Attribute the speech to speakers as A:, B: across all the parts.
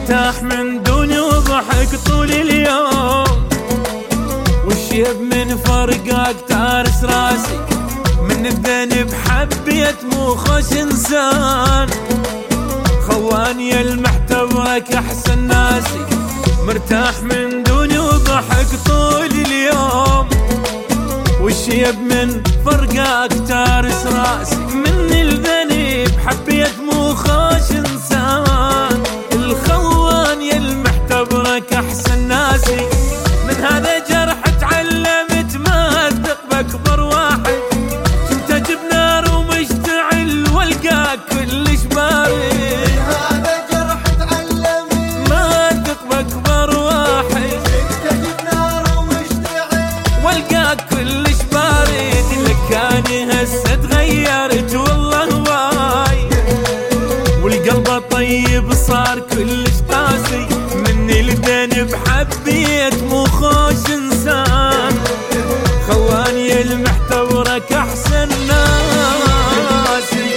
A: مرتاح من دوني وضحك طول اليوم، والشيب من فرقك تارس راسي، من الذنب حبيت مو خوش انسان، خواني المحتوىك احسن ناسي، مرتاح من دوني وضحك طول اليوم، والشيب من فرقك تارس راسي، من الذنب حبيت مو خوش انسان، الخوان يا المحتوىك احسن ناسي، من هذا جرح تعلمت ما اثق باكبر واحد، كنت اجيب نار ومشتعل والقاك كلش بارد،
B: من هذا جرح تعلمت
A: ما اثق باكبر واحد،
B: كنت اجيب نار ومشتعل
A: والقاك كلش بارد، لكاني هسه تغيرت والله هواي، والقلب الطيب صار كلش قاسي، من الذنب حبيت مو خوش انسان، خواني المحتورك احسن ناسي.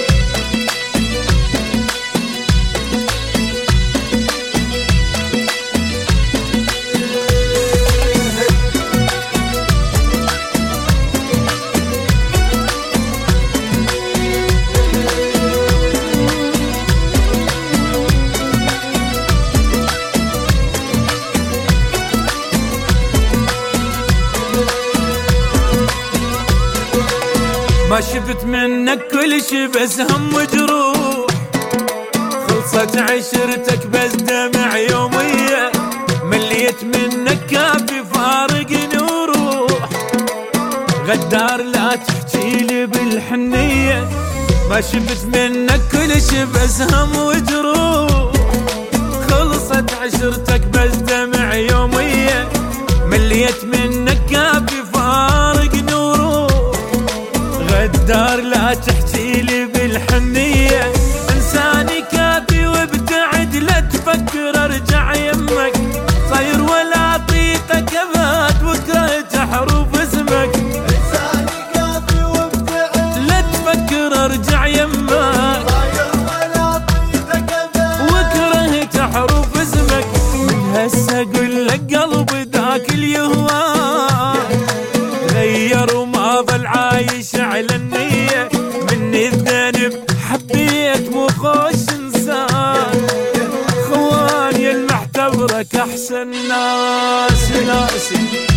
A: ما شفت منك كل شي بس هم وجروح، خلصت عشرتك بس دمع يومية، مليت منك كافي فارقني وروح، غدار لا تحجيلي بالحنية، ما شفت منك كل شي بس هم وجروح، خلصت عشرتك بس دمع يومية، مليت منك كافي فارقني وروح، غدار لا تحجيلي بالحنية، انساني كافي وابتعد لا تفكر ارجع يمك، صاير ولا اطيقك ابد وكرهت حروف اسمك،
B: انساني كافي وابتعد
A: لا تفكر ارجع يمك،
B: صاير ولا اطيقك ابد
A: وكرهت حروف اسمك، من هسه اقول لك قلبي ذاك اليهوان غير وما ظل عايش على النية، من الذنب حبيت مو خوش انسان، خواني المحتورك احسن ناسي.